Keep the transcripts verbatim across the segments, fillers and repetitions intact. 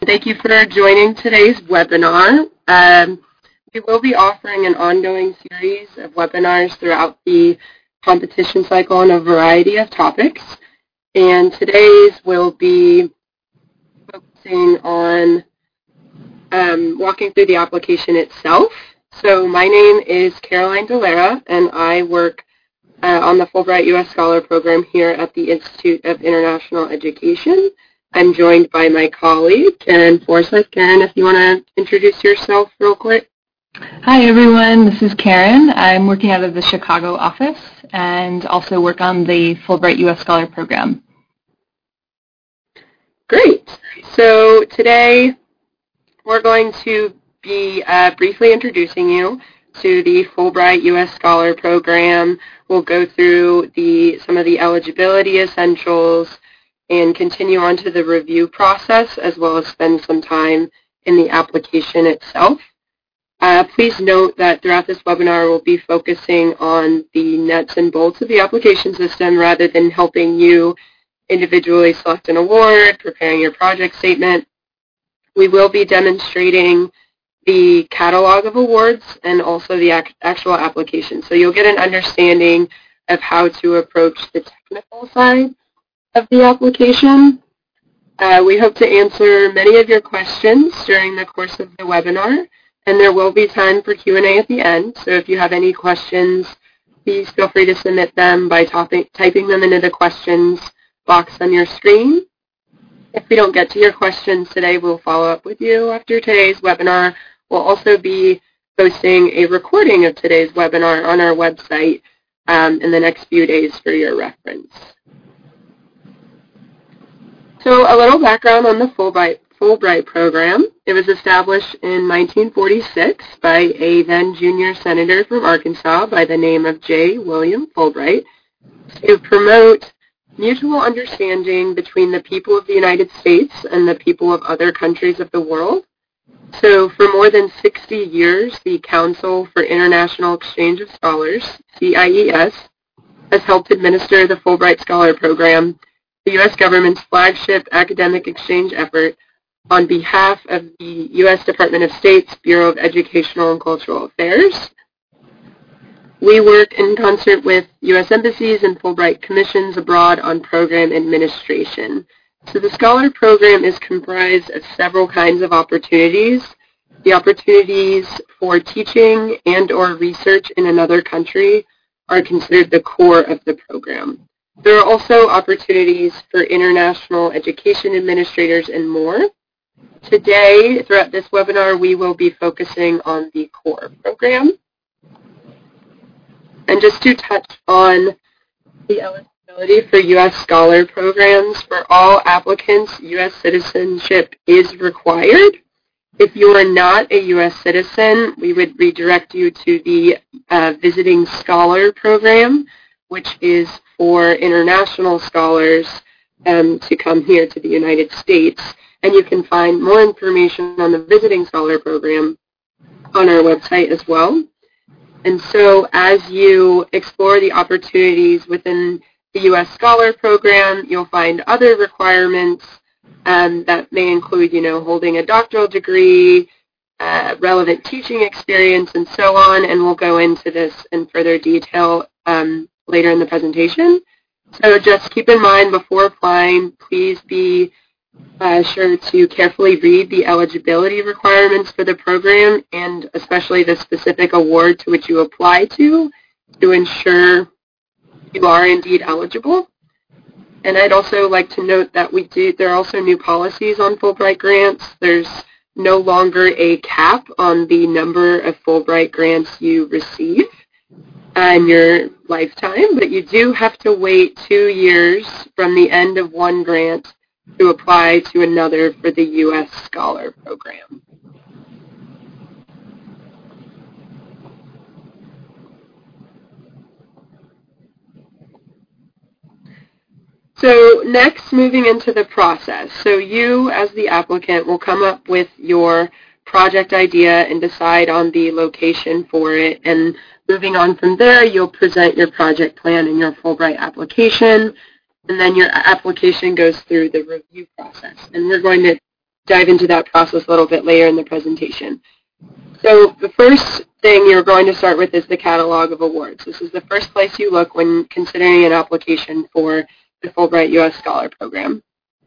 Thank you for joining today's webinar. Um, we will be offering an ongoing series of webinars throughout the competition cycle on a variety of topics. And today's will be focusing on um, walking through the application itself. So my name is Caroline Delara, and I work uh, on the Fulbright U S Scholar Program here at the Institute of International Education. I'm joined by my colleague, Karen Forsyth. Karen, if you want to introduce yourself real quick. Hi, everyone. This is Karen. I'm working out of the Chicago office and also work on the Fulbright U S Scholar Program. Great. So today we're going to be uh, briefly introducing you to the Fulbright U S Scholar Program. We'll go through the some of the eligibility essentials and continue on to the review process, as well as spend some time in the application itself. Uh, please note that throughout this webinar we'll be focusing on the nuts and bolts of the application system rather than helping you individually select an award, preparing your project statement. We will be demonstrating the catalog of awards and also the ac actual application. So you'll get an understanding of how to approach the technical side of the application. Uh, we hope to answer many of your questions during the course of the webinar, and there will be time for Q and A at the end. So if you have any questions, please feel free to submit them by topic, typing them into the questions box on your screen. If we don't get to your questions today, we'll follow up with you after today's webinar. We'll also be posting a recording of today's webinar on our website um, in the next few days for your reference. So a little background on the Fulbright, Fulbright program. It was established in nineteen forty-six by a then junior senator from Arkansas by the name of J. William Fulbright to promote mutual understanding between the people of the United States and the people of other countries of the world. So for more than sixty years, the Council for International Exchange of Scholars, C I E S, has helped administer the Fulbright Scholar Program, the U S government's flagship academic exchange effort, on behalf of the U S Department of State's Bureau of Educational and Cultural Affairs. We work in concert with U S embassies and Fulbright commissions abroad on program administration. So the Scholar Program is comprised of several kinds of opportunities. The opportunities for teaching and or research in another country are considered the core of the program. There are also opportunities for international education administrators and more. Today, throughout this webinar, we will be focusing on the core program. And just to touch on the eligibility for U S Scholar programs, for all applicants, U S citizenship is required. If you are not a U S citizen, we would redirect you to the uh, Visiting Scholar program, which is for international scholars um, to come here to the United States. And you can find more information on the Visiting Scholar program on our website as well. And so as you explore the opportunities within the U S Scholar program, you'll find other requirements um, that may include, you know, holding a doctoral degree, uh, relevant teaching experience, and so on. And we'll go into this in further detail um, later in the presentation. So just keep in mind before applying, please be uh, sure to carefully read the eligibility requirements for the program and especially the specific award to which you apply to to ensure you are indeed eligible. And I'd also like to note that we do, there are also new policies on Fulbright grants. There's no longer a cap on the number of Fulbright grants you receive in your lifetime, but you do have to wait two years from the end of one grant to apply to another for the U S Scholar Program. So next, moving into the process. So you, as the applicant, will come up with your project idea and decide on the location for it. And moving on from there, you'll present your project plan and your Fulbright application. And then your application goes through the review process. And we're going to dive into that process a little bit later in the presentation. So the first thing you're going to start with is the catalog of awards. This is the first place you look when considering an application for the Fulbright U S Scholar Program.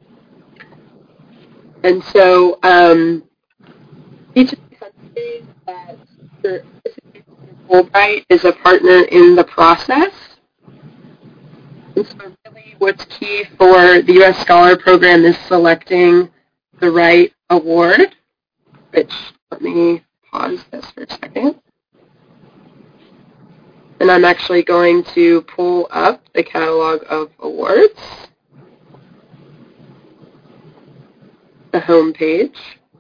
And so um, each of the countries that Fulbright is a partner in the process. And so really what's key for the U S Scholar Program is selecting the right award, which, let me pause this for a second. And I'm actually going to pull up the catalog of awards, the home page.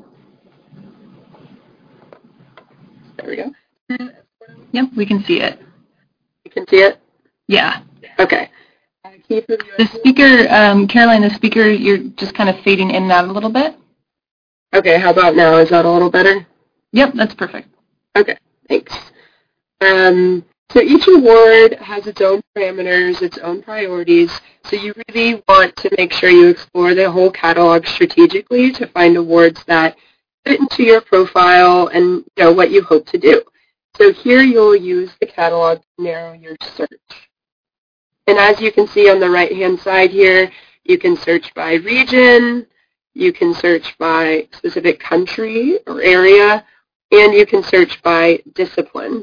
There we go. Yep, we can see it. You can see it? Yeah. Okay. The speaker, um, Caroline, the speaker, you're just kind of fading in and out a little bit. Okay, how about now? Is that a little better? Yep, that's perfect. Okay, thanks. Um, so each award has its own parameters, its own priorities, so you really want to make sure you explore the whole catalog strategically to find awards that fit into your profile and you know what you hope to do. So here you'll use the catalog to narrow your search. And as you can see on the right-hand side here, you can search by region, you can search by specific country or area, and you can search by discipline.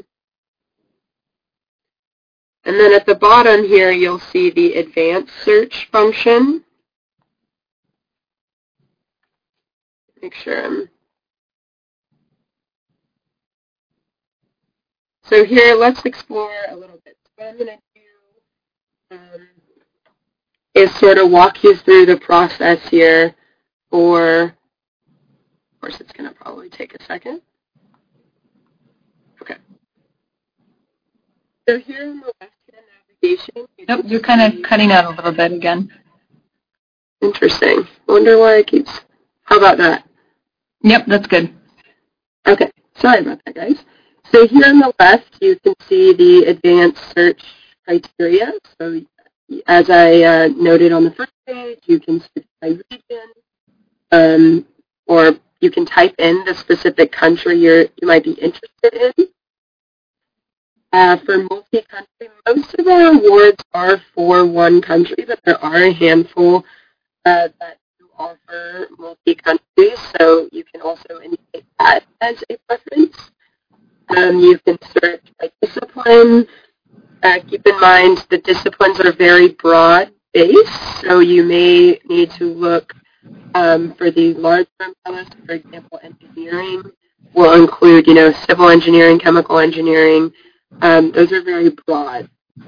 And then at the bottom here, you'll see the advanced search function. Make sure I'm... So here, let's explore a little bit. So what I'm going to do Um, is sort of walk you through the process here for, of course it's going to probably take a second. Okay. So here in the left-hand navigation. You Nope, you're kind of cutting out a little bit again. Interesting. Wonder why it keeps, how about that? Yep, that's good. Okay, sorry about that, guys. So here on the left, you can see the advanced search criteria. So as I uh, noted on the first page, you can search by region, um, or you can type in the specific country you're, you might be interested in. Uh, for multi-country, most of our awards are for one country, but there are a handful uh, that do offer multi-country, so you can also indicate that as a preference. Um, you can search by discipline. Uh, keep in mind the disciplines are very broad-based, so you may need to look um, for the larger umbrellas. For example, engineering will include, you know, civil engineering, chemical engineering. Um, those are very broad.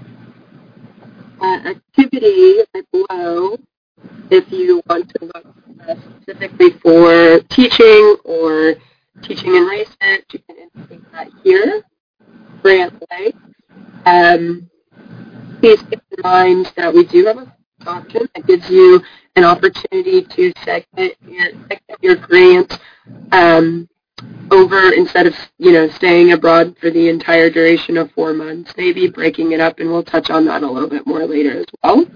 Uh, activity right below, if you want to look uh, specifically for teaching or teaching and research, you can indicate that here. Grant length. Um, please keep in mind that we do have a option that gives you an opportunity to segment your, segment your grant um, over instead of, you know, staying abroad for the entire duration of four months, maybe breaking it up, and we'll touch on that a little bit more later as well.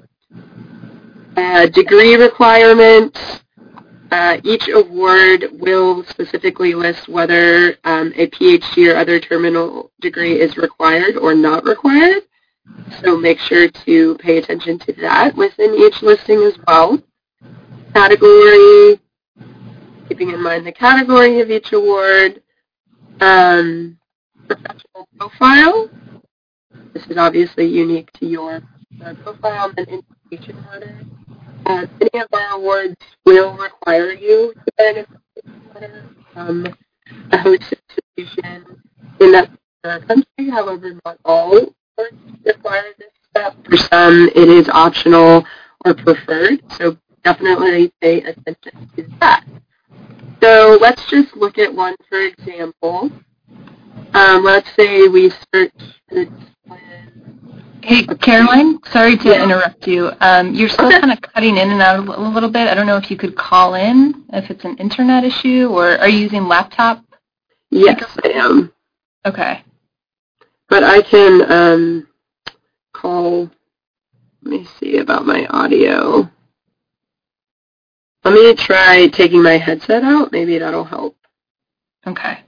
Uh, degree requirements. Uh, each award will specifically list whether um, a PhD or other terminal degree is required or not required. So make sure to pay attention to that within each listing as well. Category, keeping in mind the category of each award. Um, professional profile. This is obviously unique to your uh, profile and invitation letter. Uh, many of our awards will require you to get an invitation letter from a host institution in that country. However, not all awards require this step. For some, it is optional or preferred, so definitely pay attention to that. So let's just look at one, for example. Um, let's say we search the discipline. Hey, Caroline, sorry to Yeah. interrupt you. Um, you're still Okay. kind of cutting in and out a li- a little bit. I don't know if you could call in, if it's an internet issue, or are you using laptop? Yes, I am. Okay. But I can um, call, let me see about my audio. Let me try taking my headset out. Maybe that'll help. Okay.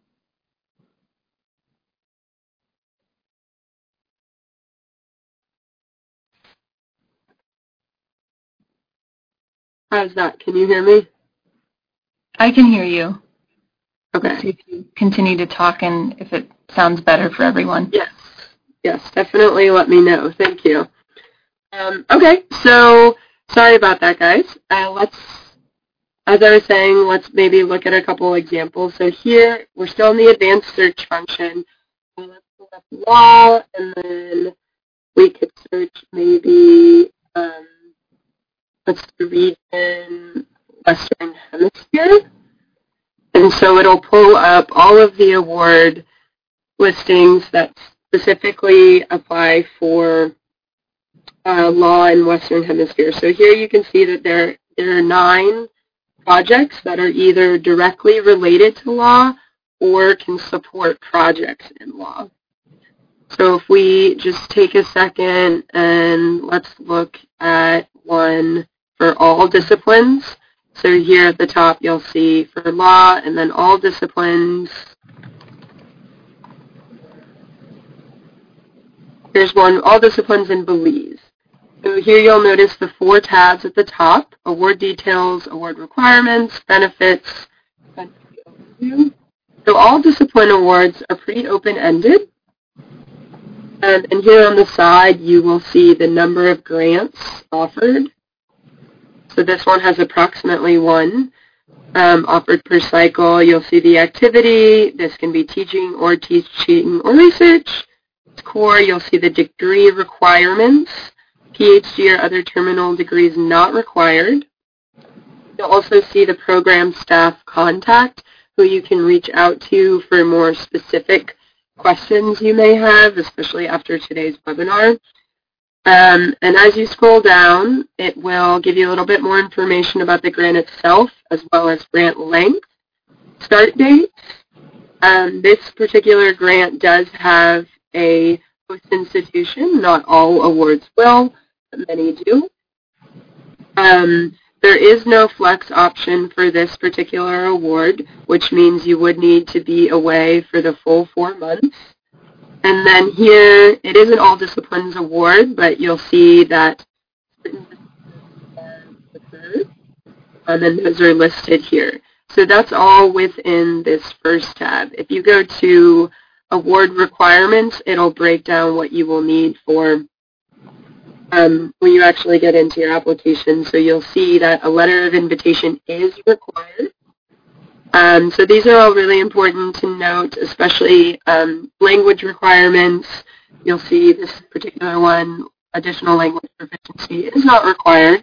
How's that? Can you hear me? I can hear you. Okay. So if you continue to talk and if it sounds better for everyone. Yes. Yes, definitely let me know. Thank you. Um, okay, so sorry about that, guys. Uh, let's, as I was saying, let's maybe look at a couple examples. So here, we're still in the advanced search function. So let's pull up law, and then we could search maybe, um, let's do region Western Hemisphere. And so it'll pull up all of the award listings that specifically apply for uh, law in Western Hemisphere. So here you can see that there, there are nine projects that are either directly related to law or can support projects in law. So if we just take a second and let's look at one for all disciplines. So here at the top you'll see for law and then all disciplines. Here's one, all disciplines in Belize. So here you'll notice the four tabs at the top, award details, award requirements, benefits, country overview. So all discipline awards are pretty open-ended. Um, and here on the side, you will see the number of grants offered. So this one has approximately one um, offered per cycle. You'll see the activity. This can be teaching or teaching or research. Core, you'll see the degree requirements. PhD or other terminal degrees not required. You'll also see the program staff contact, who you can reach out to for more specific questions you may have, especially after today's webinar. Um, and as you scroll down, it will give you a little bit more information about the grant itself, as well as grant length, start date. Um, this particular grant does have a host institution. Not all awards will, but many do. Um, there is no flex option for this particular award, which means you would need to be away for the full four months. And then here, it is an all disciplines award, but you'll see that certain disciplines are preferred, and then those are listed here. So that's all within this first tab. If you go to award requirements, it'll break down what you will need for um, when you actually get into your application. So you'll see that a letter of invitation is required. Um, so these are all really important to note, especially um, language requirements. You'll see this particular one, additional language proficiency, is not required.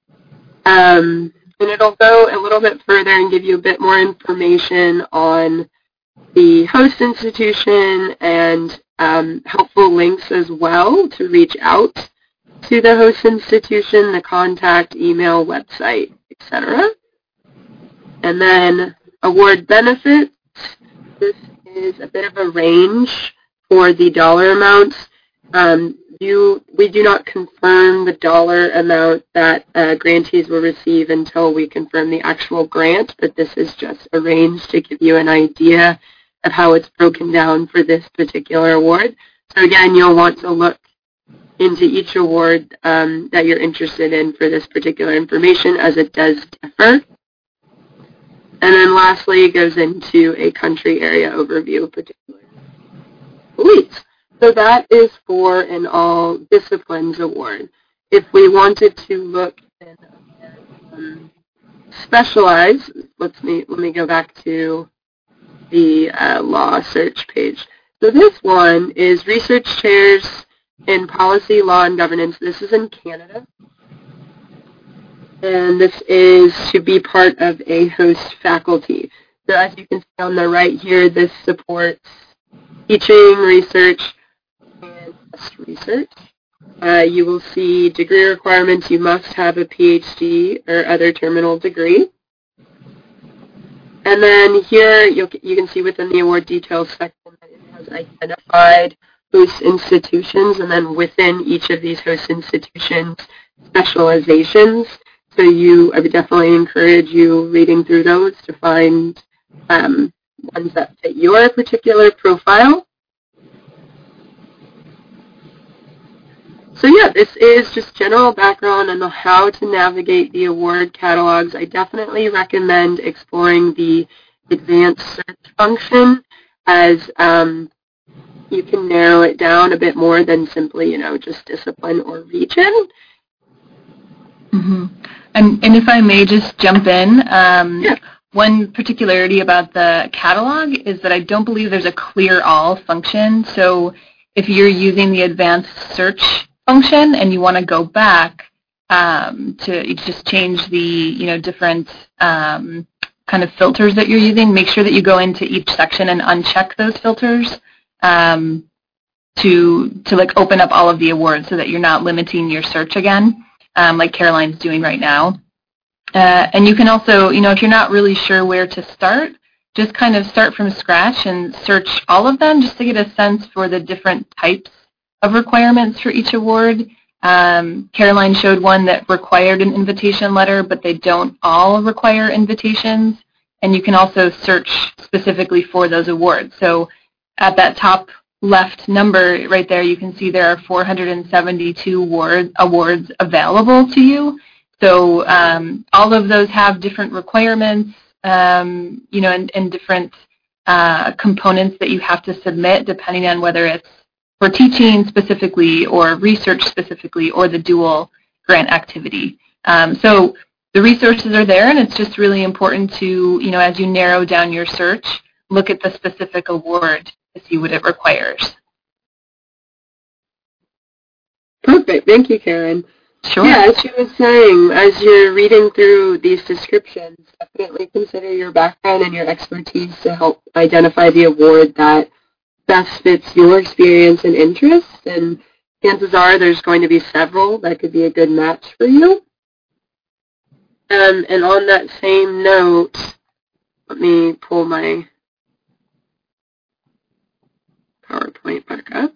Um, and it'll go a little bit further and give you a bit more information on the host institution and um, helpful links as well to reach out to the host institution, the contact, email, website, et cetera. And then award benefits. This is a bit of a range for the dollar amounts. Um, you, we do not confirm the dollar amount that uh, grantees will receive until we confirm the actual grant, but this is just a range to give you an idea of how it's broken down for this particular award. So again, you'll want to look into each award um, that you're interested in for this particular information, as it does differ. And then lastly, it goes into a country area overview of particular Belize. So that is for an all disciplines award. If we wanted to look and um, specialize, let's me, let me go back to the uh, law search page. So this one is research chairs in policy, law, and governance. This is in Canada. And this is to be part of a host faculty. So as you can see on the right here, this supports teaching, research, and test research. Uh, you will see degree requirements. You must have a PhD or other terminal degree. And then here you'll, you can see within the award details section that it has identified host institutions, and then within each of these host institutions, specializations. So you, I would definitely encourage you reading through those to find um, ones that fit your particular profile. So yeah, this is just general background on how to navigate the award catalogs. I definitely recommend exploring the advanced search function, as um, you can narrow it down a bit more than simply, you know, just discipline or region. Mm-hmm. And, and if I may just jump in, um, yeah. one particularity about the catalog is that I don't believe there's a clear all function. So if you're using the advanced search function and you want to go back um, to just change the, you know, different um, kind of filters that you're using, make sure that you go into each section and uncheck those filters um, to, to like open up all of the awards so that you're not limiting your search again, um, like Caroline's doing right now. Uh, and you can also, you know, if you're not really sure where to start, just kind of start from scratch and search all of them just to get a sense for the different types of requirements for each award. Um, Caroline showed one that required an invitation letter, but they don't all require invitations. And you can also search specifically for those awards. So at that top left number right there, you can see there are four hundred seventy-two award, awards available to you. So um, all of those have different requirements, um, you know, and, and different uh, components that you have to submit depending on whether it's for teaching specifically or research specifically or the dual grant activity. Um, so the resources are there, and it's just really important to, you know, as you narrow down your search, look at the specific award to see what it requires. Perfect. Thank you, Karen. Sure. Yeah, as she was saying, as you're reading through these descriptions, definitely consider your background and your expertise to help identify the award that best fits your experience and interests. And chances are there's going to be several that could be a good match for you. Um, and on that same note, let me pull my PowerPoint back up.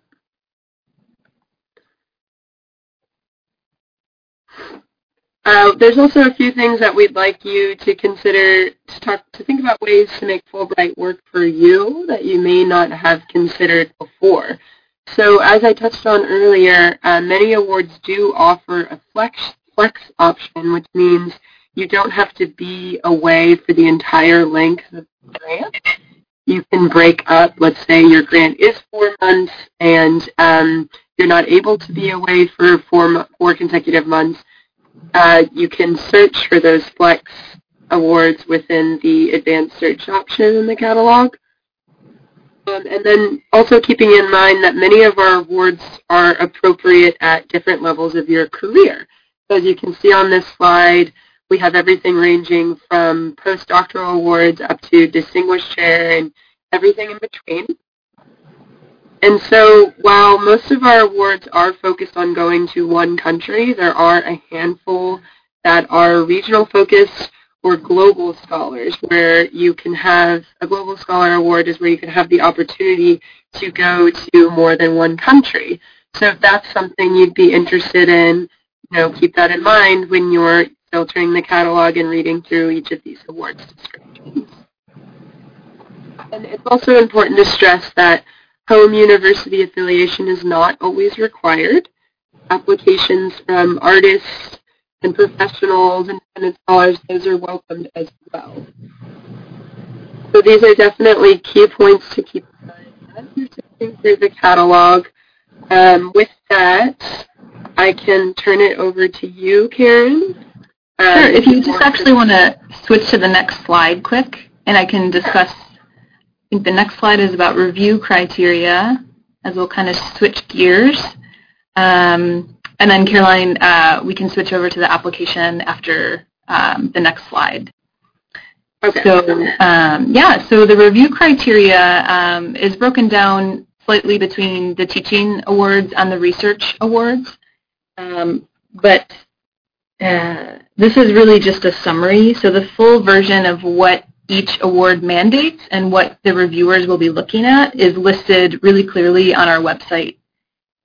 Uh, there's also a few things that we'd like you to consider, to talk, to think about ways to make Fulbright work for you that you may not have considered before. So as I touched on earlier, uh, many awards do offer a flex, flex option, which means you don't have to be away for the entire length of the grant. You can break up, let's say your grant is four months and um, you're not able to be away for four, four consecutive months. Uh, you can search for those flex awards within the advanced search option in the catalog. Um, and then also keeping in mind that many of our awards are appropriate at different levels of your career. So as you can see on this slide, we have everything ranging from postdoctoral awards up to distinguished chair and everything in between. And so while most of our awards are focused on going to one country, there are a handful that are regional focused or global scholars, where you can have a global scholar award is where you can have the opportunity to go to more than one country. So if that's something you'd be interested in, you know, keep that in mind when you're filtering the catalog and reading through each of these awards descriptions. And it's also important to stress that home university affiliation is not always required. Applications from artists and professionals and independent scholars, those are welcomed as well. So these are definitely key points to keep in mind as you're sifting through the catalog. Um, with that, I can turn it over to you, Karen. Um, sure. If you just actually want to switch to the next slide quick, and I can discuss. I think the next slide is about review criteria, as we'll kind of switch gears. Um, and then, Caroline, uh, we can switch over to the application after um, the next slide. Okay. So, um, yeah, so the review criteria um, is broken down slightly between the teaching awards and the research awards. Um, but uh, this is really just a summary. So the full version of what each award mandates and what the reviewers will be looking at is listed really clearly on our website.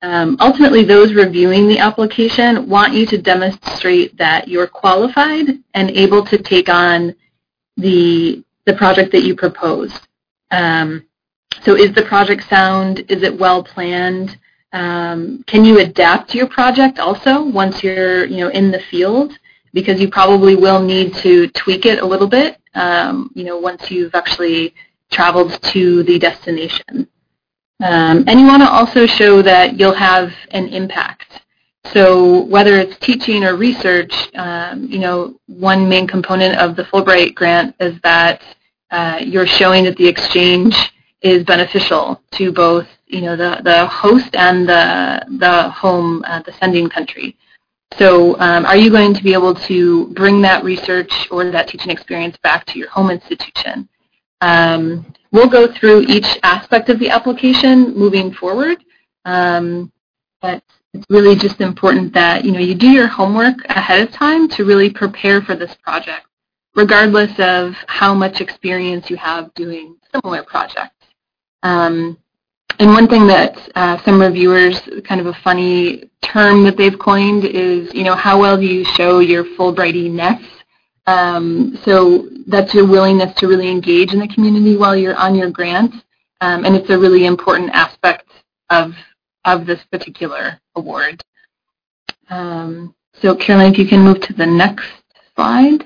Um, ultimately, those reviewing the application want you to demonstrate that you're qualified and able to take on the, the project that you proposed. Um, so is the project sound? Is it well planned? Um, can you adapt your project also once you're you know, in the field? Because you probably will need to tweak it a little bit um, you know, once you've actually traveled to the destination. Um, and you want to also show that you'll have an impact. So whether it's teaching or research, um, you know, one main component of the Fulbright grant is that uh, you're showing that the exchange is beneficial to both, you know, the, the host and the, the home, uh, the sending country. So um, are you going to be able to bring that research or that teaching experience back to your home institution? Um, we'll go through each aspect of the application moving forward, um, but it's really just important that you know you do your homework ahead of time to really prepare for this project, regardless of how much experience you have doing similar projects. Um, and one thing that uh, some reviewers, kind of a funny term that they've coined is, you know, how well do you show your Fulbrightiness? Um, so that's your willingness to really engage in the community while you're on your grant, um, and it's a really important aspect of of this particular award. Um, so Caroline, if you can move to the next slide.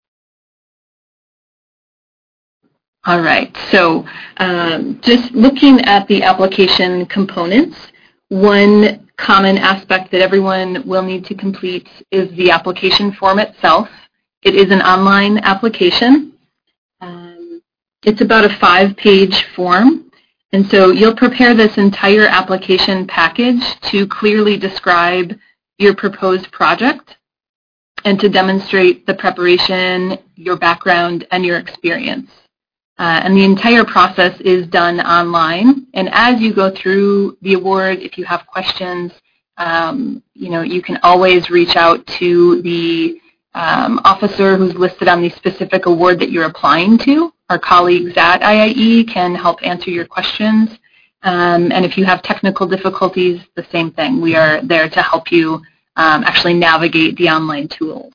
All right, so um, just looking at the application components, one common aspect that everyone will need to complete is the application form itself. It is an online application. Um, it's about a five-page form, and so you'll prepare this entire application package to clearly describe your proposed project and to demonstrate the preparation, your background, and your experience. Uh, and the entire process is done online, and as you go through the award, if you have questions, um, you know, you can always reach out to the Um, officer who's listed on the specific award that you're applying to. Our colleagues at I I E can help answer your questions. Um, and if you have technical difficulties, the same thing. We are there to help you um, actually navigate the online tools.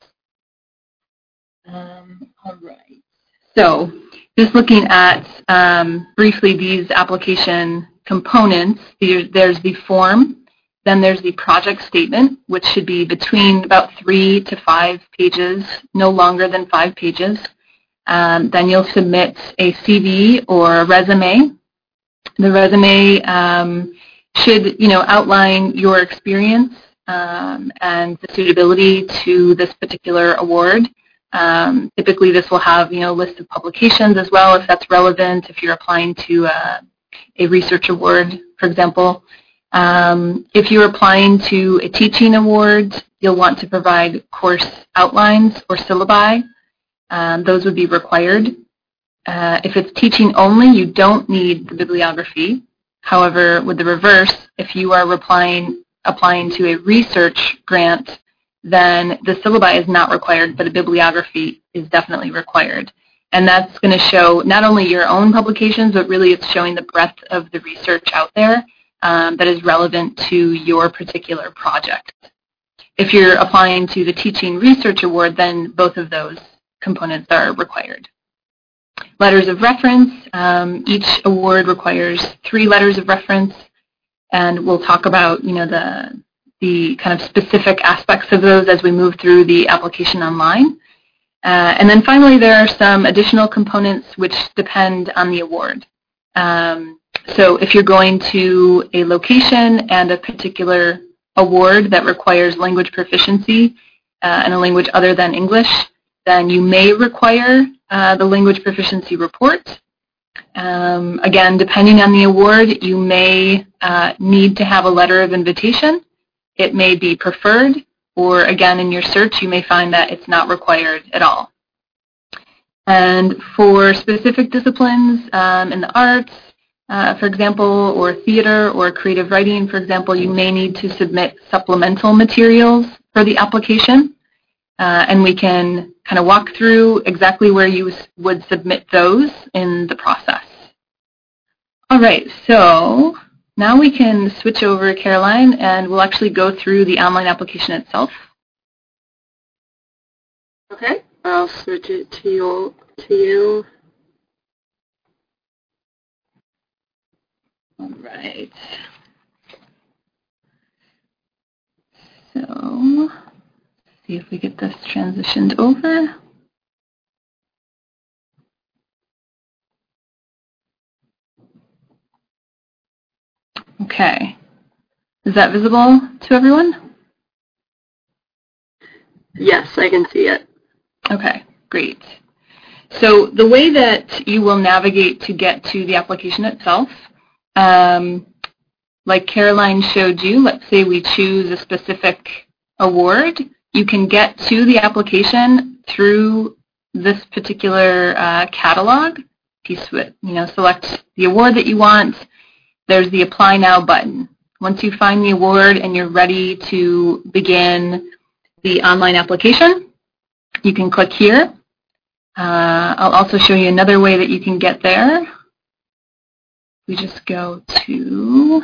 Um, all right. So just looking at um, briefly these application components, there's the form. Then there's the project statement, which should be between about three to five pages, no longer than five pages. Um, then you'll submit a C V or a resume. The resume um, should, you know, outline your experience um, and the suitability to this particular award. Um, typically, this will have, you know, a list of publications as well, if that's relevant. If you're applying to uh, a research award, for example. Um, if you're applying to a teaching award, you'll want to provide course outlines or syllabi. Um, those would be required. Uh, if it's teaching only, you don't need the bibliography. However, with the reverse, if you are applying, applying to a research grant, then the syllabi is not required, but a bibliography is definitely required. And that's going to show not only your own publications, but really it's showing the breadth of the research out there. Um, that is relevant to your particular project. If you're applying to the Teaching Research Award, then both of those components are required. Letters of reference. Um, each award requires three letters of reference, and we'll talk about, you know, the, the kind of specific aspects of those as we move through the application online. Uh, and then finally, there are some additional components which depend on the award. Um, So if you're going to a location and a particular award that requires language proficiency uh, in a language other than English, then you may require uh, the language proficiency report. Um, again, depending on the award, you may uh, need to have a letter of invitation. It may be preferred, or again, in your search, you may find that it's not required at all. And for specific disciplines um, in the arts, Uh, for example, or theater or creative writing, for example, you may need to submit supplemental materials for the application, uh, and we can kind of walk through exactly where you would submit those in the process. All right, so now we can switch over, Caroline, and we'll actually go through the online application itself. Okay, I'll switch it to you. To you. All right. So, see if we get this transitioned over. Okay. Is that visible to everyone? Yes, I can see it. Okay, great. So the way that you will navigate to get to the application itself, um, like Caroline showed you, let's say we choose a specific award, you can get to the application through this particular uh, catalog. If you, you know, select the award that you want, there's the Apply Now button. Once you find the award and you're ready to begin the online application, you can click here. Uh, I'll also show you another way that you can get there. We just go to,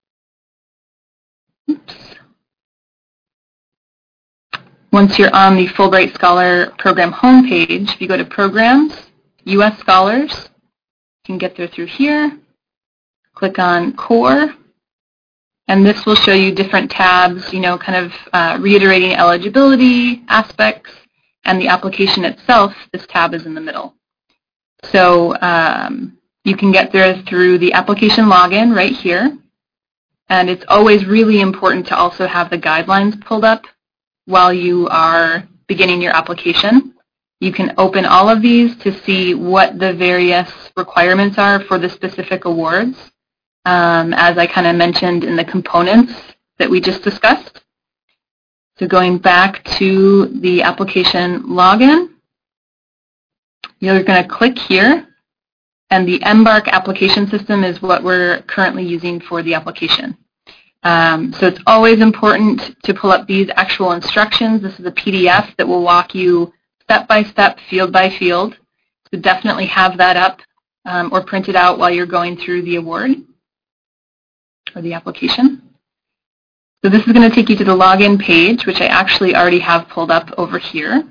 oops. Once you're on the Fulbright Scholar Program homepage, if you go to Programs, U S Scholars, you can get there through here. Click on Core, and this will show you different tabs, you know, kind of uh, reiterating eligibility aspects, and the application itself, this tab is in the middle. So um, you can get there through the application login right here, and it's always really important to also have the guidelines pulled up while you are beginning your application. You can open all of these to see what the various requirements are for the specific awards, um, as I kind of mentioned in the components that we just discussed. So going back to the application login, you're going to click here, and the Embark application system is what we're currently using for the application. Um, so it's always important to pull up these actual instructions. This is a P D F that will walk you step by step, field by field. So definitely have that up um, or print it out while you're going through the award or the application. So this is going to take you to the login page, which I actually already have pulled up over here.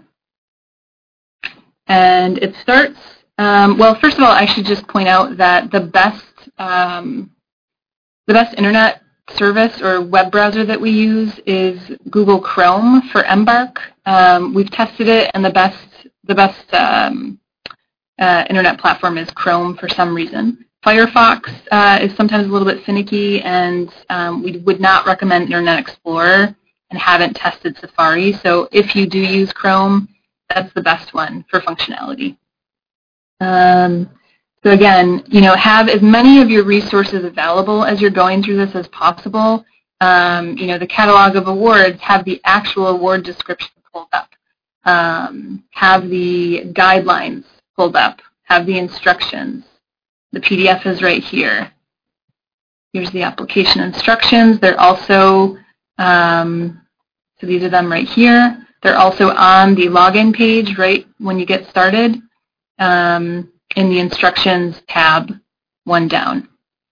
And it starts, um, well, first of all, I should just point out that the best, um, the best internet service or web browser that we use is Google Chrome for Embark. Um, we've tested it, and the best, the best um, uh, internet platform is Chrome for some reason. Firefox uh, is sometimes a little bit finicky, and um, we would not recommend Internet Explorer and haven't tested Safari. So if you do use Chrome, that's the best one for functionality. Um, so again, you know, have as many of your resources available as you're going through this as possible. Um, you know, the catalog of awards, have the actual award description pulled up. Um, have the guidelines pulled up. Have the instructions. The P D F is right here. Here's the application instructions. They're also, um, so these are them right here. They're also on the login page right when you get started um, in the instructions tab, one down.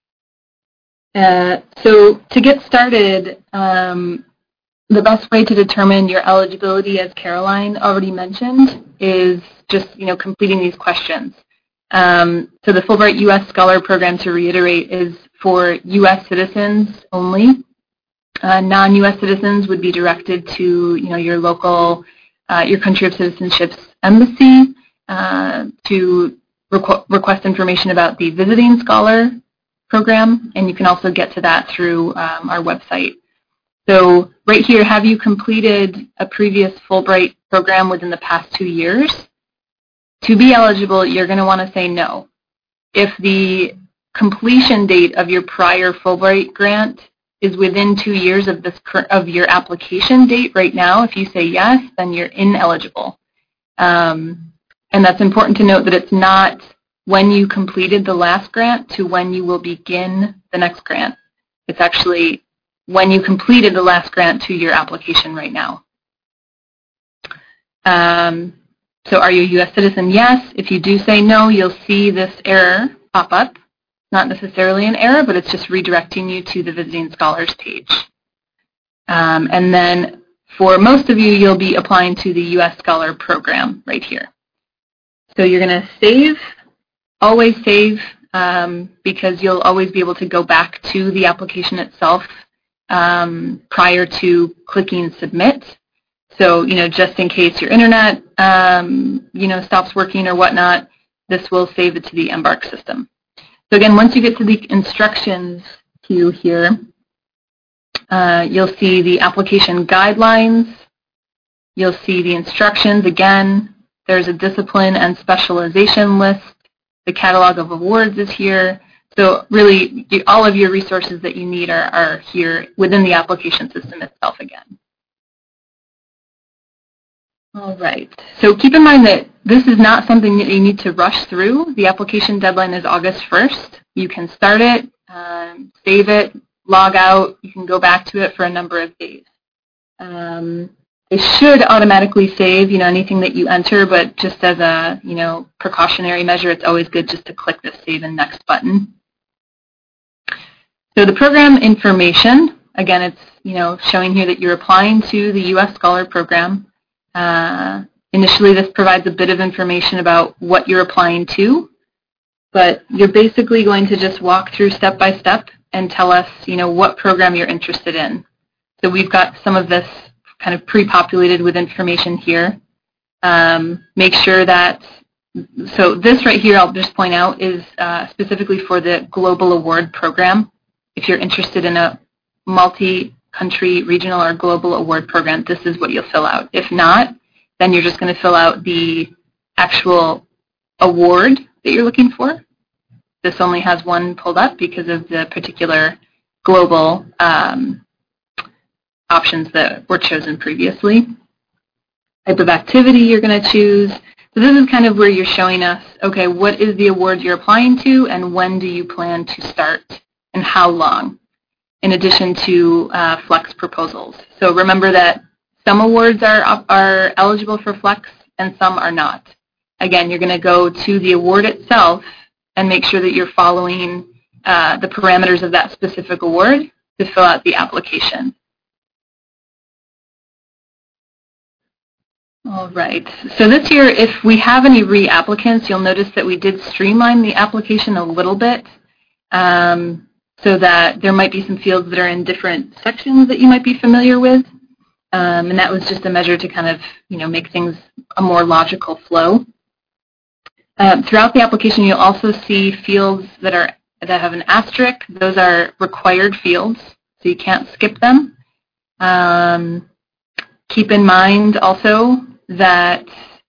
Uh, so to get started, um, the best way to determine your eligibility, as Caroline already mentioned, is just, you know, completing these questions. Um, so the Fulbright U S Scholar Program, to reiterate, is for U S citizens only. Uh, non-U S citizens would be directed to, you know, your local, uh, your country of citizenship's embassy uh, to requ request information about the Visiting Scholar Program, and you can also get to that through um, our website. So right here, have you completed a previous Fulbright program within the past two years? To be eligible, you're going to want to say no. If the completion date of your prior Fulbright grant is within two years of this of your application date right now, if you say yes, then you're ineligible. Um, and that's important to note that it's not when you completed the last grant to when you will begin the next grant. It's actually when you completed the last grant to your application right now. Um, So are you a U S citizen? Yes. If you do say no, you'll see this error pop up. not necessarily an error, but it's just redirecting you to the Visiting Scholars page. Um, and then for most of you, you'll be applying to the U S Scholar program right here. So you're going to save, always save, um, because you'll always be able to go back to the application itself um, prior to clicking submit. So, you know, just in case your internet, um, you know, stops working or whatnot, this will save it to the Embark system. So again, once you get to the instructions queue here, uh, you'll see the application guidelines. You'll see the instructions. Again, there's a discipline and specialization list. The catalog of awards is here. So really, all of your resources that you need are, are here within the application system itself again. All right. So keep in mind that this is not something that you need to rush through. The application deadline is August first. You can start it, um, save it, log out. You can go back to it for a number of days. Um, it should automatically save, you know, anything that you enter, but just as a, you know, precautionary measure, it's always good just to click the Save and Next button. So the program information, again, it's, you know, showing here that you're applying to the U S Scholar program. Uh, initially, this provides a bit of information about what you're applying to, but you're basically going to just walk through step by step and tell us, you know, what program you're interested in. So we've got some of this kind of pre-populated with information here. Um, make sure that, so this right here, I'll just point out, is uh, specifically for the Global Award Program. If you're interested in a multi-country, regional, or global award program, this is what you'll fill out. If not, then you're just going to fill out the actual award that you're looking for. This only has one pulled up because of the particular global um, options that were chosen previously. Type of activity you're going to choose. So this is kind of where you're showing us, okay, what is the award you're applying to and when do you plan to start and how long, in addition to uh, Flex proposals. So remember that some awards are, are eligible for Flex and some are not. Again, you're going to go to the award itself and make sure that you're following uh, the parameters of that specific award to fill out the application. All right. So this year, if we have any re-applicants, you'll notice that we did streamline the application a little bit um, so that there might be some fields that are in different sections that you might be familiar with. Um, and that was just a measure to kind of, you know, make things a more logical flow. Uh, throughout the application, you'll also see fields that are that have an asterisk. Those are required fields, so you can't skip them. Um, keep in mind also that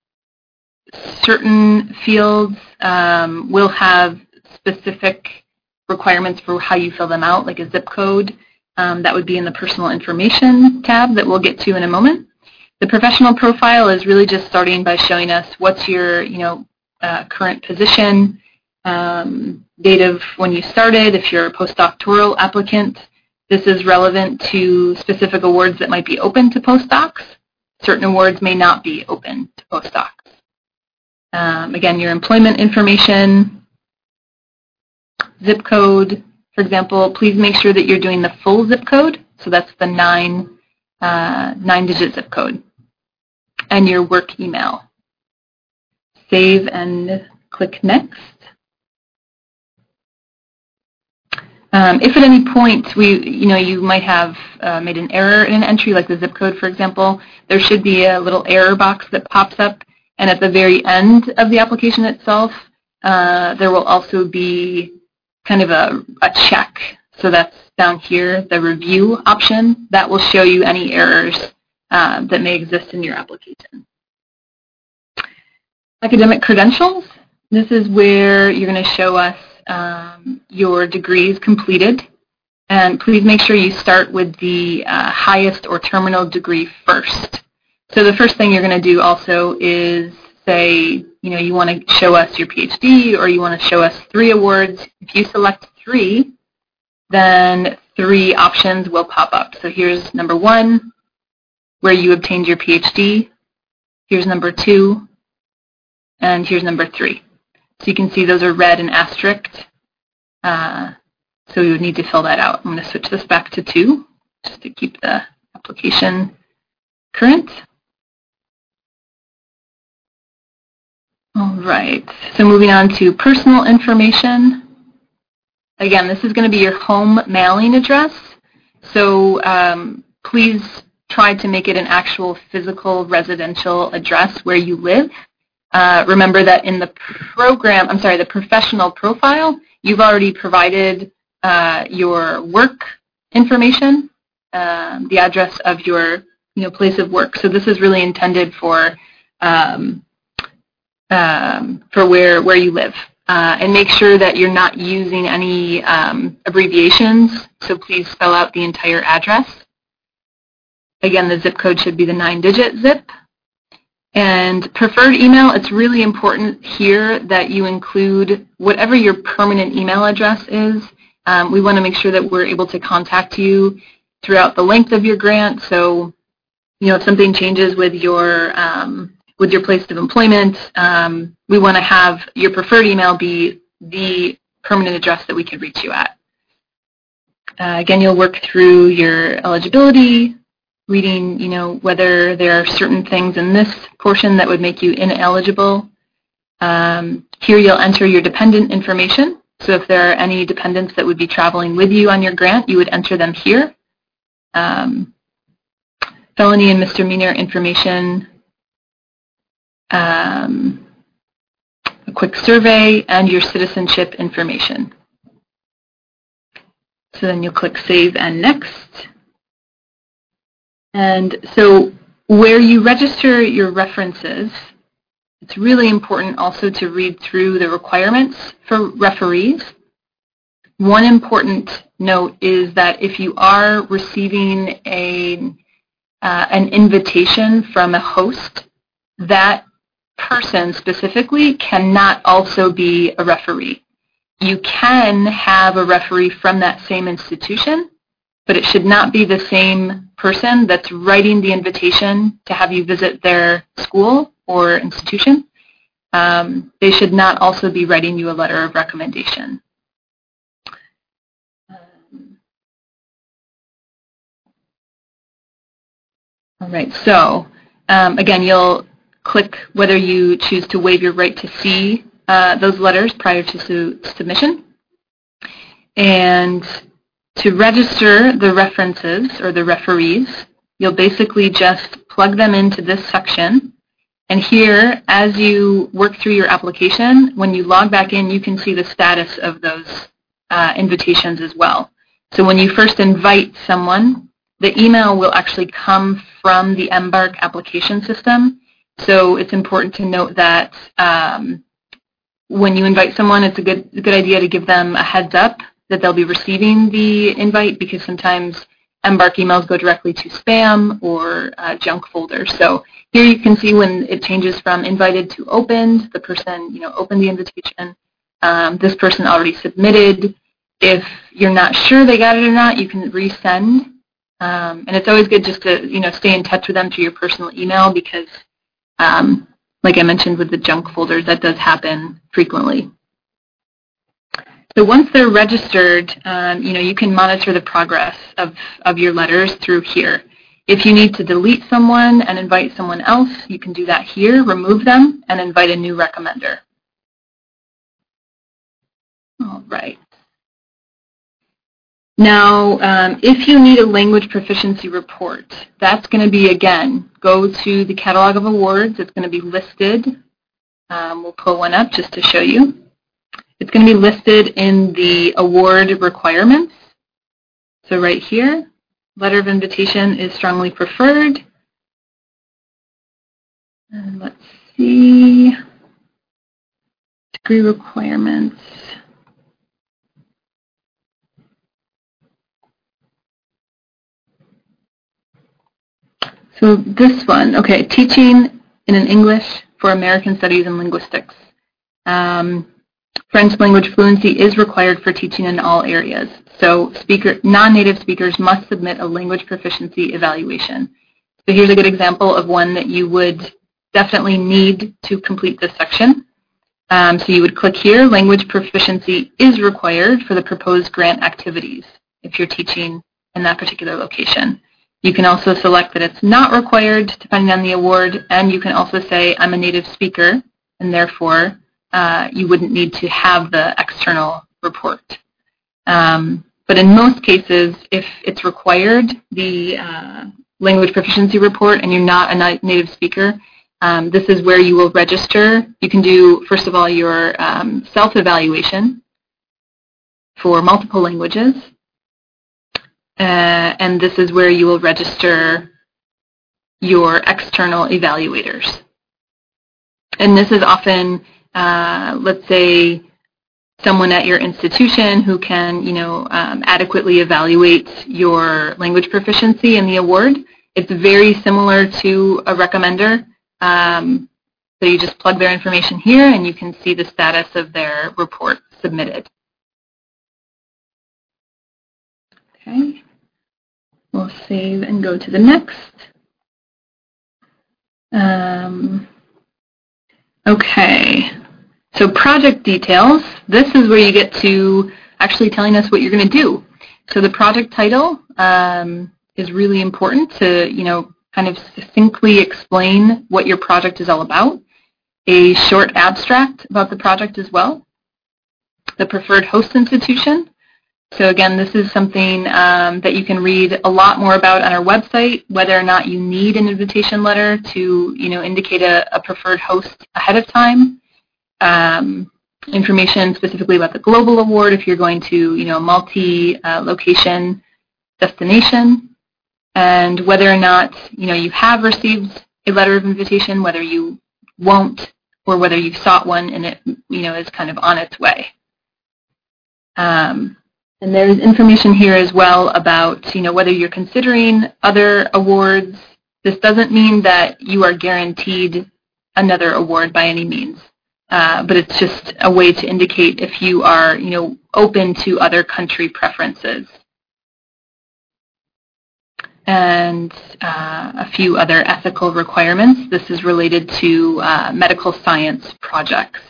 certain fields um, will have specific requirements for how you fill them out, like a zip code. Um, that would be in the personal information tab that we'll get to in a moment. The professional profile is really just starting by showing us what's your, you know, uh, current position, um, date of when you started, if you're a postdoctoral applicant. This is relevant to specific awards that might be open to postdocs. Certain awards may not be open to postdocs. Um, again, your employment information, zip code. For example, please make sure that you're doing the full zip code. So that's the nine, uh, nine-digit zip code. And your work email. Save and click Next. Um, if at any point we, you know, you might have uh, made an error in an entry, like the zip code, for example, there should be a little error box that pops up, and at the very end of the application itself, uh, there will also be kind of a, a check. So that's down here, the review option. That will show you any errors uh, that may exist in your application. Academic credentials. This is where you're going to show us Um, your degrees completed, and please make sure you start with the uh, highest or terminal degree first. So the first thing you're going to do also is say, you know, you want to show us your PhD or you want to show us three awards. If you select three, then three options will pop up. So here's number one, where you obtained your PhD. Here's number two, and here's number three. So you can see those are red and asterisked. Uh, so we would need to fill that out. I'm going to switch this back to two just to keep the application current. All right, so moving on to personal information. Again, this is going to be your home mailing address. So um, please try to make it an actual physical residential address where you live. Uh, remember that in the program, I'm sorry, the professional profile, you've already provided uh, your work information, uh, the address of your you know, place of work. So this is really intended for um, um, for where, where you live. Uh, and make sure that you're not using any um, abbreviations, so please spell out the entire address. Again, the zip code should be the nine-digit zip. And preferred email, it's really important here that you include whatever your permanent email address is. Um, we want to make sure that we're able to contact you throughout the length of your grant. So, you know, if something changes with your um, with your place of employment, um, we want to have your preferred email be the permanent address that we can reach you at. Uh, again, you'll work through your eligibility, reading, you know, whether there are certain things in this portion that would make you ineligible. Um, here you'll enter your dependent information. So if there are any dependents that would be traveling with you on your grant, you would enter them here. Um, felony and misdemeanor information, um, a quick survey, and your citizenship information. So then you'll click Save and Next. And so where you register your references, it's really important also to read through the requirements for referees. One important note is that if you are receiving a, uh, an invitation from a host, that person specifically cannot also be a referee. You can have a referee from that same institution, but it should not be the same person that's writing the invitation to have you visit their school or institution. Um, they should not also be writing you a letter of recommendation. Um, all right, so um, again, you'll click whether you choose to waive your right to see uh, those letters prior to su submission. And to register the references or the referees, you'll basically just plug them into this section. And here, as you work through your application, when you log back in, you can see the status of those uh, invitations as well. So when you first invite someone, the email will actually come from the Embark application system. So it's important to note that um, when you invite someone, it's a good, a good idea to give them a heads up that they'll be receiving the invite, because sometimes Embark emails go directly to spam or uh, junk folder. So here you can see when it changes from invited to opened, the person you know opened the invitation. Um, this person already submitted. If you're not sure they got it or not, you can resend. Um, and it's always good just to you know stay in touch with them through your personal email, because um, like I mentioned with the junk folders, that does happen frequently. So once they're registered, um, you know, you can monitor the progress of, of your letters through here. If you need to delete someone and invite someone else, you can do that here, remove them, and invite a new recommender. All right. Now, um, if you need a language proficiency report, that's going to be, again, go to the catalog of awards. It's going to be listed. Um, we'll pull one up just to show you. It's going to be listed in the award requirements. So right here, letter of invitation is strongly preferred. And let's see, degree requirements. So this one, okay, teaching in an English for American Studies and Linguistics. Um, French language fluency is required for teaching in all areas. So speaker, non-native speakers must submit a language proficiency evaluation. So here's a good example of one that you would definitely need to complete this section. Um, so you would click here, language proficiency is required for the proposed grant activities if you're teaching in that particular location. You can also select that it's not required depending on the award, and you can also say I'm a native speaker, and therefore uh, you wouldn't need to have the external report. Um, but in most cases, if it's required, the uh, language proficiency report, and you're not a native speaker, um, this is where you will register. You can do, first of all, your um, self-evaluation for multiple languages. Uh, and this is where you will register your external evaluators. And this is often, uh, let's say, someone at your institution who can, you know, um, adequately evaluate your language proficiency in the award. It's very similar to a recommender. Um, so you just plug their information here, and you can see the status of their report submitted. Okay. We'll save and go to the next. Um, okay, so project details. This is where you get to actually telling us what you're going to do. So the project title um, is really important to, you know, kind of succinctly explain what your project is all about. A short abstract about the project as well. The preferred host institution. So again, this is something um, that you can read a lot more about on our website, whether or not you need an invitation letter to, you know, indicate a, a preferred host ahead of time. Um, information specifically about the global award if you're going to, you know, multi-location uh, destination, and whether or not, you know, you have received a letter of invitation, whether you won't, or whether you've sought one and it, you know, is kind of on its way. Um, And there's information here as well about, you know, whether you're considering other awards. This doesn't mean that you are guaranteed another award by any means, uh, but it's just a way to indicate if you are, you know, open to other country preferences. And uh, a few other ethical requirements. This is related to uh, medical science projects.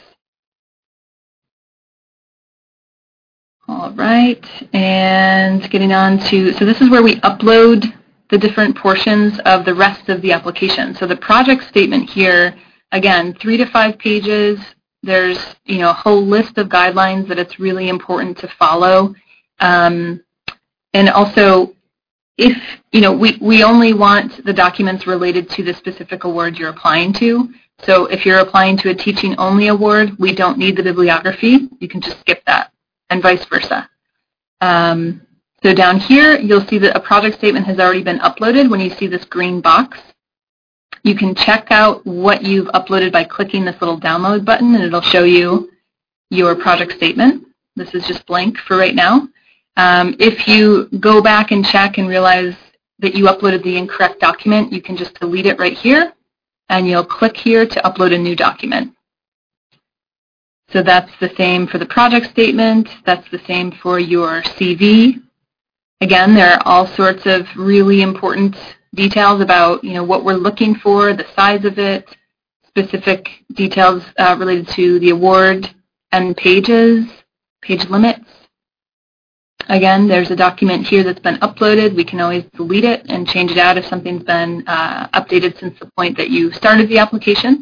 All right, and getting on to, so this is where we upload the different portions of the rest of the application. So the project statement here, again, three to five pages. There's, you know, a whole list of guidelines that it's really important to follow. Um, and also, if, you know, we, we only want the documents related to the specific award you're applying to. So if you're applying to a teaching-only award, we don't need the bibliography. You can just skip that, and vice versa. Um, so down here, you'll see that a project statement has already been uploaded when you see this green box. You can check out what you've uploaded by clicking this little download button, and it'll show you your project statement. This is just blank for right now. Um, if you go back and check and realize that you uploaded the incorrect document, you can just delete it right here, and you'll click here to upload a new document. So that's the same for the project statement. That's the same for your C V. Again, there are all sorts of really important details about, you know, what we're looking for, the size of it, specific details uh, related to the award and pages, page limits. Again, there's a document here that's been uploaded. We can always delete it and change it out if something's been uh, updated since the point that you started the application.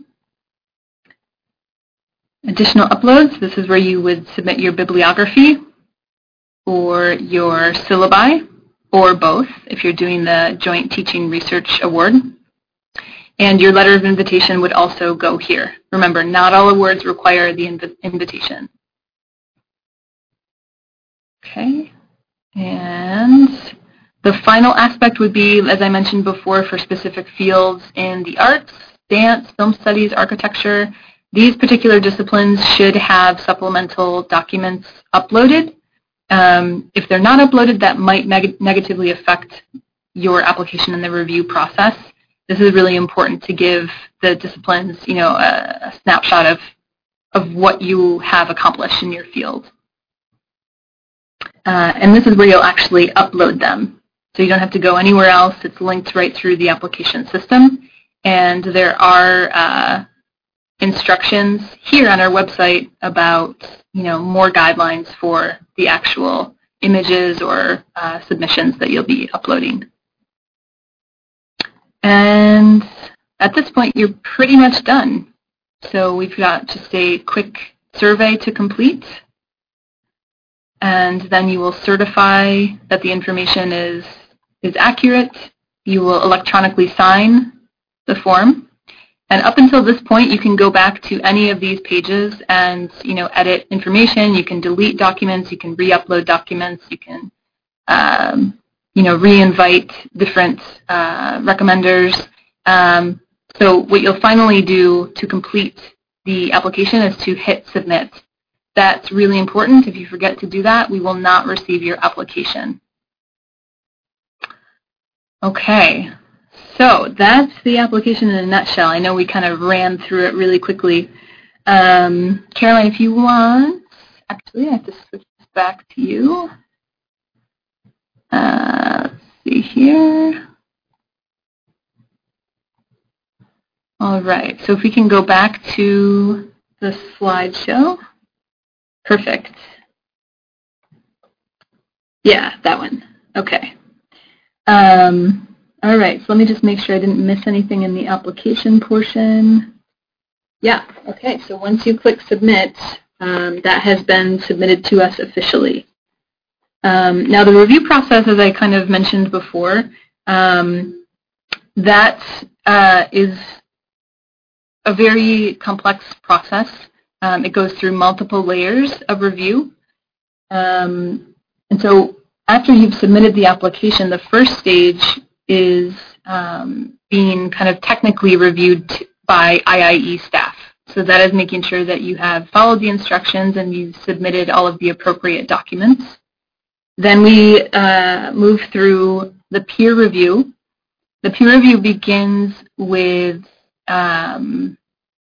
Additional uploads, this is where you would submit your bibliography or your syllabi, or both if you're doing the Joint Teaching Research Award. And your letter of invitation would also go here. Remember, not all awards require the inv invitation. Okay, and the final aspect would be, as I mentioned before, for specific fields in the arts, dance, film studies, architecture. These particular disciplines should have supplemental documents uploaded. Um, if they're not uploaded, that might neg negatively affect your application and the review process. This is really important to give the disciplines, you know, a, a snapshot of, of what you have accomplished in your field. Uh, and this is where you'll actually upload them. So you don't have to go anywhere else. It's linked right through the application system. And there are uh, instructions here on our website about, you know, more guidelines for the actual images or uh, submissions that you'll be uploading. And at this point, you're pretty much done. So we've got just a quick survey to complete, and then you will certify that the information is, is accurate. You will electronically sign the form. And up until this point, you can go back to any of these pages and, you know, edit information. You can delete documents. You can re-upload documents. You can, um, you know, re-invite different uh, recommenders. Um, so what you'll finally do to complete the application is to hit submit. That's really important. If you forget to do that, we will not receive your application. Okay, so that's the application in a nutshell. I know we kind of ran through it really quickly. Um, Caroline, if you want, actually I have to switch this back to you. Uh, let's see here. All right, so if we can go back to the slideshow. Perfect. Yeah, that one. Okay. Um, all right, so let me just make sure I didn't miss anything in the application portion. Yeah, okay, so once you click submit, um, that has been submitted to us officially. Um, now the review process, as I kind of mentioned before, um, that uh, is a very complex process. Um, it goes through multiple layers of review. Um, and so after you've submitted the application, the first stage is um, being kind of technically reviewed by I I E staff. So that is making sure that you have followed the instructions and you've submitted all of the appropriate documents. Then we uh, move through the peer review. The peer review begins with um,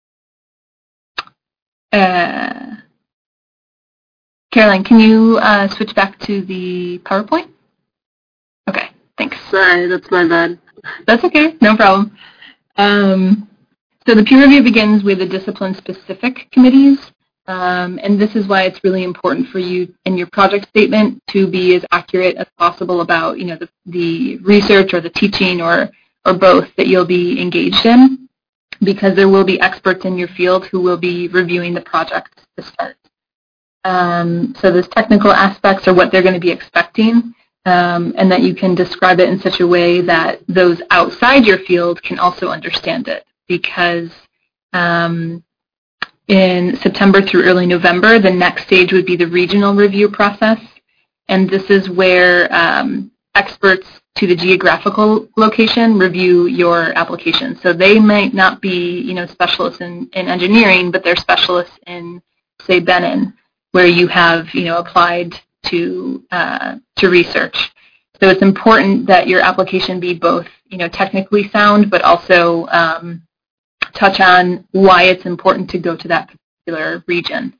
uh, Caroline, can you uh, switch back to the PowerPoint? Okay, thanks. Sorry, that's my bad. That's okay, no problem. Um, so the peer review begins with the discipline-specific committees, um, and this is why it's really important for you in your project statement to be as accurate as possible about, you know, the, the research or the teaching or, or both that you'll be engaged in, because there will be experts in your field who will be reviewing the project to start. Um, so those technical aspects are what they're going to be expecting, um, and that you can describe it in such a way that those outside your field can also understand it, because um, in September through early November, the next stage would be the regional review process, and this is where um, experts to the geographical location review your application. So they might not be, you know, specialists in, in engineering, but they're specialists in, say, Benin, where you have, you know, applied to uh, to research. So it's important that your application be both, you know, technically sound, but also um, touch on why it's important to go to that particular region.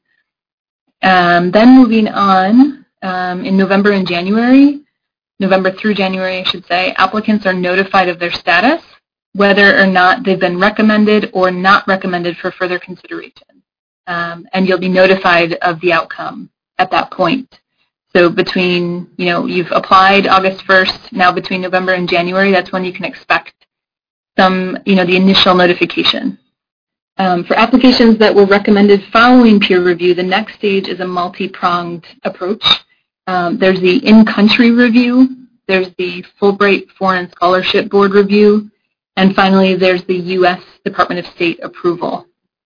Um, then moving on, um, in November and January, November through January, I should say, applicants are notified of their status, whether or not they've been recommended or not recommended for further consideration. Um, and you'll be notified of the outcome at that point. So between, you know, you've applied August first, now between November and January, that's when you can expect some, you know, the initial notification. Um, for applications that were recommended following peer review, the next stage is a multi-pronged approach. Um, there's the in-country review, there's the Fulbright Foreign Scholarship Board review, and finally there's the U S Department of State approval.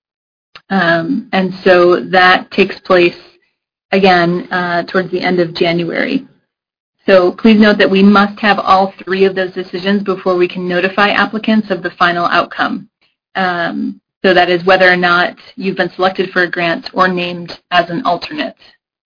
Um, and so that takes place, again, uh, towards the end of January. So please note that we must have all three of those decisions before we can notify applicants of the final outcome. Um, so that is whether or not you've been selected for a grant or named as an alternate.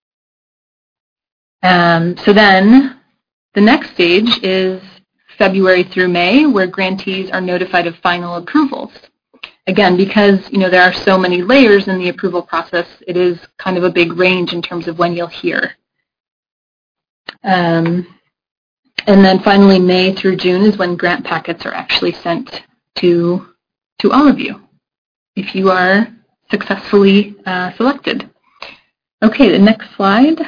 Um, so then the next stage is February through May, where grantees are notified of final approvals. Again, because, you know, there are so many layers in the approval process, it is kind of a big range in terms of when you'll hear. Um, and then finally, May through June is when grant packets are actually sent to, to all of you. if you are successfully uh, selected. Okay, the next slide.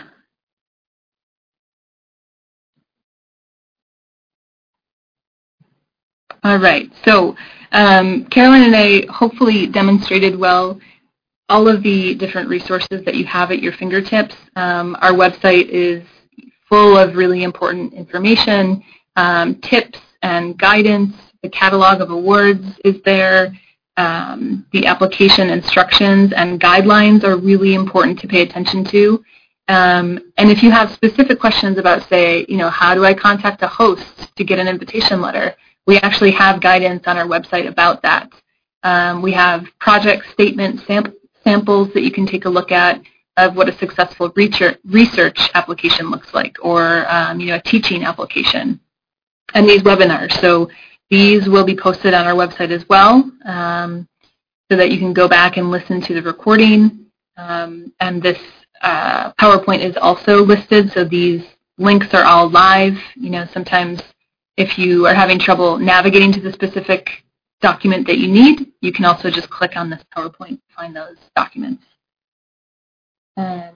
All right, so um, Caroline and I hopefully demonstrated well all of the different resources that you have at your fingertips. Um, our website is full of really important information, um, tips and guidance. The catalog of awards is there. Um, the application instructions and guidelines are really important to pay attention to. Um, and if you have specific questions about, say, you know, how do I contact a host to get an invitation letter, we actually have guidance on our website about that. Um, we have project statement sam samples that you can take a look at of what a successful research application looks like, or um, you know, a teaching application, and these webinars. So these will be posted on our website as well, um, so that you can go back and listen to the recording. Um, and this uh, PowerPoint is also listed, so these links are all live. You know, sometimes if you are having trouble navigating to the specific document that you need, you can also just click on this PowerPoint to find those documents. Um,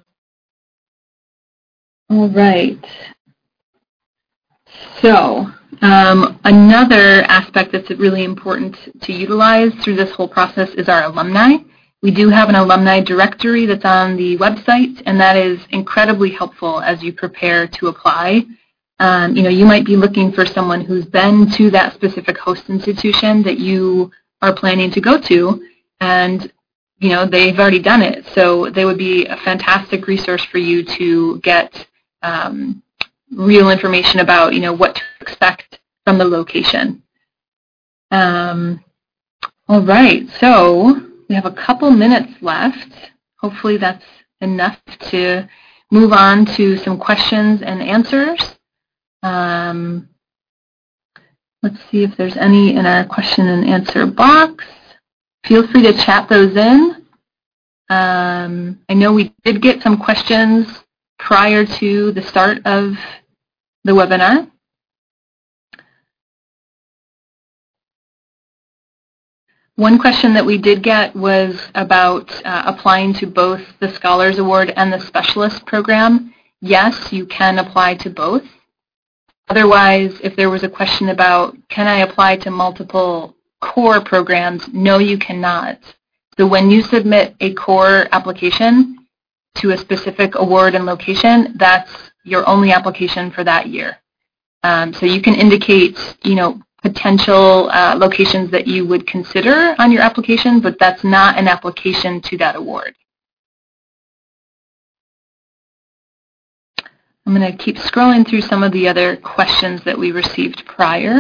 all right. So um, another aspect that's really important to utilize through this whole process is our alumni. We do have an alumni directory that's on the website, and that is incredibly helpful as you prepare to apply. Um, you know, you might be looking for someone who's been to that specific host institution that you are planning to go to, and you know, they've already done it. So they would be a fantastic resource for you to get um, real information about, you know, what to expect from the location. Um, all right, so we have a couple minutes left. Hopefully that's enough to move on to some questions and answers. Um, let's see if there's any in our question and answer box. Feel free to chat those in. Um, I know we did get some questions prior to the start of the webinar. One question that we did get was about uh, applying to both the Scholars Award and the Specialist Program. Yes, you can apply to both. Otherwise, if there was a question about, can I apply to multiple core programs, no, you cannot. So when you submit a core application to a specific award and location, that's your only application for that year. Um, so you can indicate, you know, potential uh, locations that you would consider on your application, but that's not an application to that award. I'm going to keep scrolling through some of the other questions that we received prior.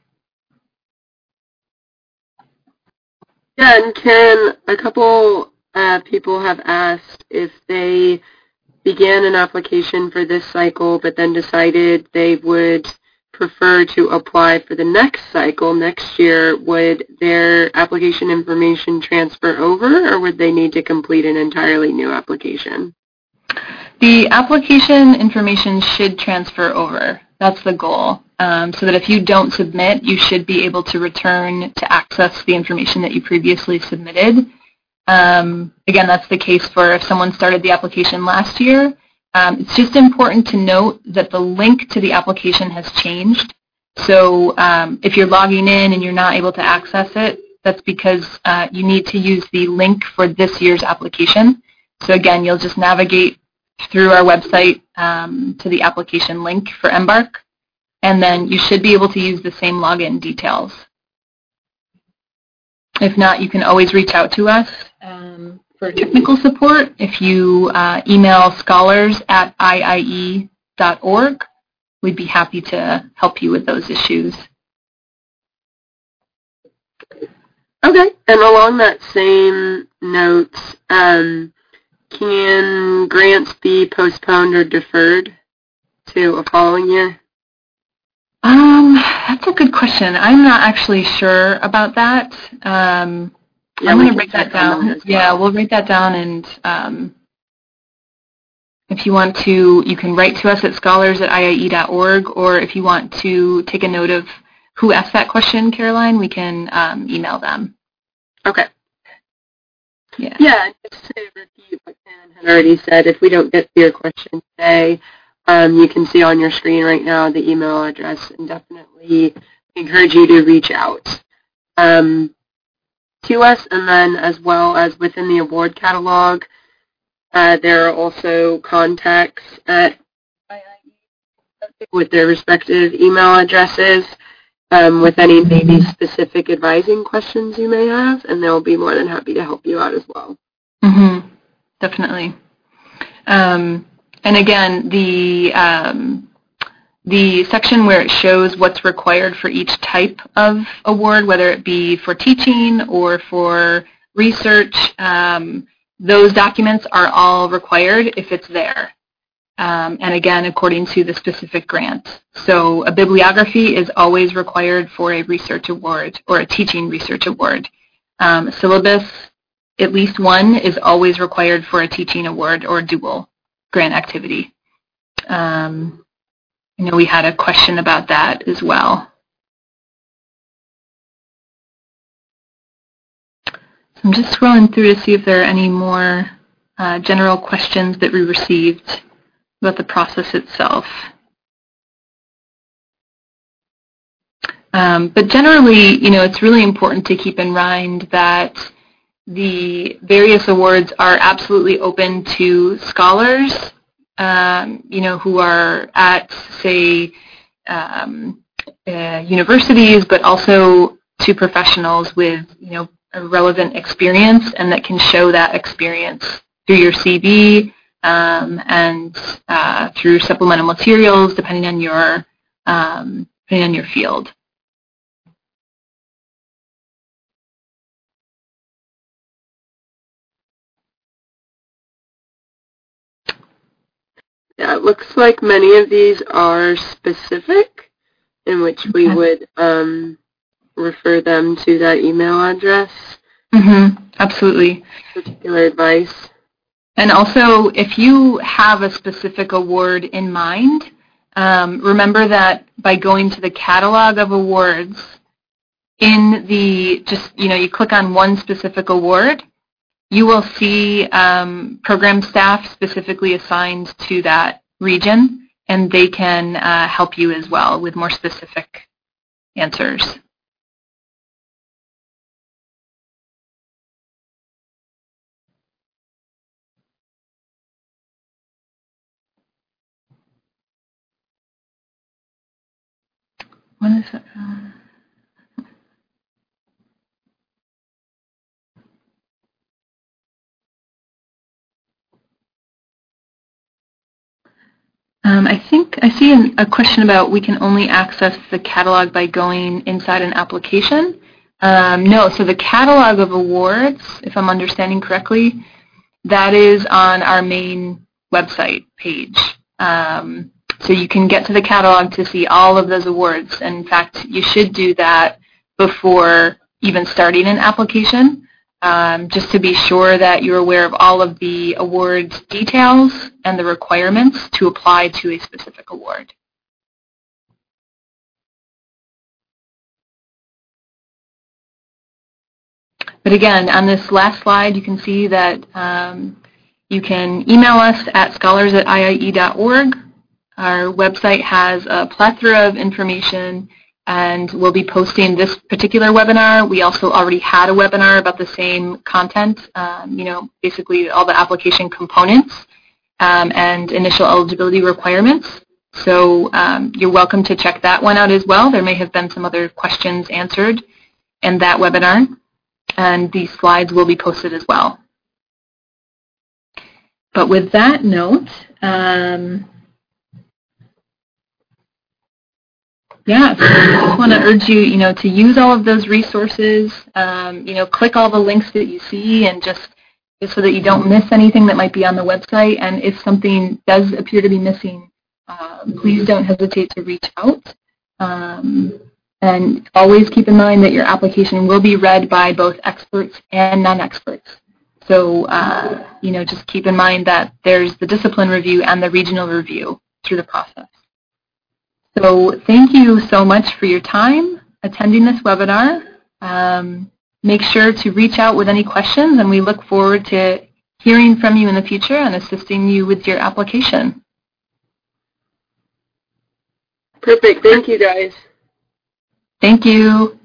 Yeah, and Karen, a couple uh, people have asked if they began an application for this cycle but then decided they would prefer to apply for the next cycle next year, would their application information transfer over, or would they need to complete an entirely new application? The application information should transfer over. That's the goal. Um, so that if you don't submit, you should be able to return to access the information that you previously submitted. Um, again, that's the case for if someone started the application last year. Um, it's just important to note that the link to the application has changed. So um, if you're logging in and you're not able to access it, that's because uh, you need to use the link for this year's application. So again, you'll just navigate through our website um, to the application link for Embark, and then you should be able to use the same login details. If not, you can always reach out to us um, for technical support if you uh, email scholars at I I E dot org. We'd be happy to help you with those issues. Okay, and along that same note, um, can grants be postponed or deferred to a following year? Um, that's a good question. I'm not actually sure about that. Um, yeah, I'm going to write that down. Well. Yeah, we'll write that down, and um, if you want to, you can write to us at scholars at I I E dot org, or if you want to take a note of who asked that question, Caroline, we can um, email them. Okay. Yeah. Yeah, just to repeat what Ann had already said, if we don't get to your question today, um, you can see on your screen right now the email address, and definitely encourage you to reach out um, to us. And then as well as within the award catalog, uh, there are also contacts at I I E with their respective email addresses um, with any maybe specific advising questions you may have, and they'll be more than happy to help you out as well. Mm-hmm. Definitely. Um, and again, the um, the section where it shows what's required for each type of award, whether it be for teaching or for research, um, those documents are all required if it's there. Um, and again, according to the specific grant. So a bibliography is always required for a research award or a teaching research award. Um, syllabus, at least one, is always required for a teaching award or dual grant activity. Um, I know we had a question about that as well. So I'm just scrolling through to see if there are any more uh, general questions that we received about the process itself. Um, but generally, you know, it's really important to keep in mind that the various awards are absolutely open to scholars, um, you know, who are at, say, um, uh, universities, but also to professionals with, you know, a relevant experience and that can show that experience through your C V um, and uh, through supplemental materials, depending on your um, depending on your field. Yeah, it looks like many of these are specific, in which we okay. would um, refer them to that email address. Mm-hmm. Absolutely. Particular advice. And also, if you have a specific award in mind, um, remember that by going to the catalog of awards, in the, just, you know, you click on one specific award, you will see um, program staff specifically assigned to that region, and they can uh, help you as well with more specific answers. What is it? Um, I think I see an, a question about we can only access the catalog by going inside an application. Um, no, so the catalog of awards, if I'm understanding correctly, that is on our main website page. Um, so you can get to the catalog to see all of those awards. And in fact, you should do that before even starting an application. Um, just to be sure that you're aware of all of the awards details and the requirements to apply to a specific award. But again, on this last slide, you can see that um, you can email us at scholars at I I E dot org. Our website has a plethora of information, and we'll be posting this particular webinar. We also already had a webinar about the same content, um, you know, basically all the application components um, and initial eligibility requirements. So um, you're welcome to check that one out as well. There may have been some other questions answered in that webinar, and these slides will be posted as well. But with that note, um, yeah, so I just want to urge you, you know, to use all of those resources. Um, you know, click all the links that you see, and just, just so that you don't miss anything that might be on the website. And if something does appear to be missing, uh, please don't hesitate to reach out. Um, and always keep in mind that your application will be read by both experts and non-experts. So, uh, you know, just keep in mind that there's the discipline review and the regional review through the process. So thank you so much for your time attending this webinar. Um, make sure to reach out with any questions, and we look forward to hearing from you in the future and assisting you with your application. Perfect. Thank you, guys. Thank you.